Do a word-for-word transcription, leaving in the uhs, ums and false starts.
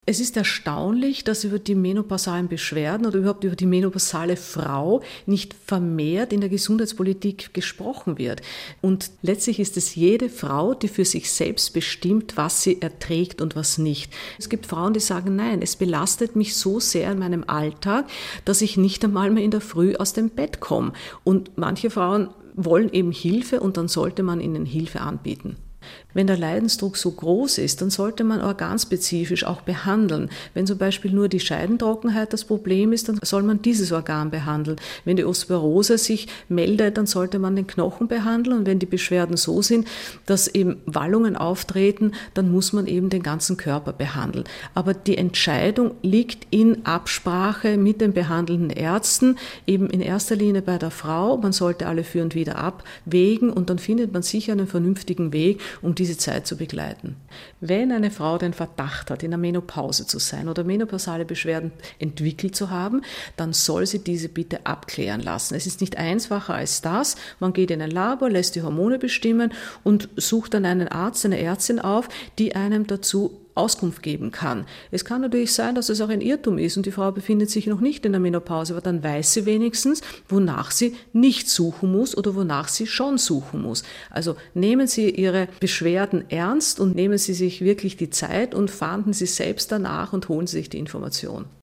Es ist erstaunlich, dass über die menopausalen Beschwerden oder überhaupt über die menopausale Frau nicht vermehrt in der Gesundheitspolitik gesprochen wird. Und letztlich ist es jede Frau, die für sich selbst bestimmt, was sie erträgt und was nicht. Es gibt Frauen, die sagen, nein, es belastet mich so sehr in meinem Alltag, dass ich nicht einmal mehr in der Früh aus dem Bett komme. Und manche Frauen wollen eben Hilfe und dann sollte man ihnen Hilfe anbieten. Wenn der Leidensdruck so groß ist, dann sollte man organspezifisch auch behandeln. Wenn zum Beispiel nur die Scheidentrockenheit das Problem ist, dann soll man dieses Organ behandeln. Wenn die Osteoporose sich meldet, dann sollte man den Knochen behandeln. Und wenn die Beschwerden so sind, dass eben Wallungen auftreten, dann muss man eben den ganzen Körper behandeln. Aber die Entscheidung liegt in Absprache mit den behandelnden Ärzten, eben in erster Linie bei der Frau. Man sollte alle für und wieder abwägen und dann findet man sicher einen vernünftigen Weg, um diese Zeit zu begleiten. Wenn eine Frau den Verdacht hat, in der Menopause zu sein oder menopausale Beschwerden entwickelt zu haben, dann soll sie diese bitte abklären lassen. Es ist nicht einfacher als das. Man geht in ein Labor, lässt die Hormone bestimmen und sucht dann einen Arzt, eine Ärztin auf, die einem dazu Auskunft geben kann. Es kann natürlich sein, dass es auch ein Irrtum ist und die Frau befindet sich noch nicht in der Menopause, aber dann weiß sie wenigstens, wonach sie nicht suchen muss oder wonach sie schon suchen muss. Also nehmen Sie Ihre Beschwerden ernst und nehmen Sie sich wirklich die Zeit und fahnden Sie selbst danach und holen Sie sich die Information.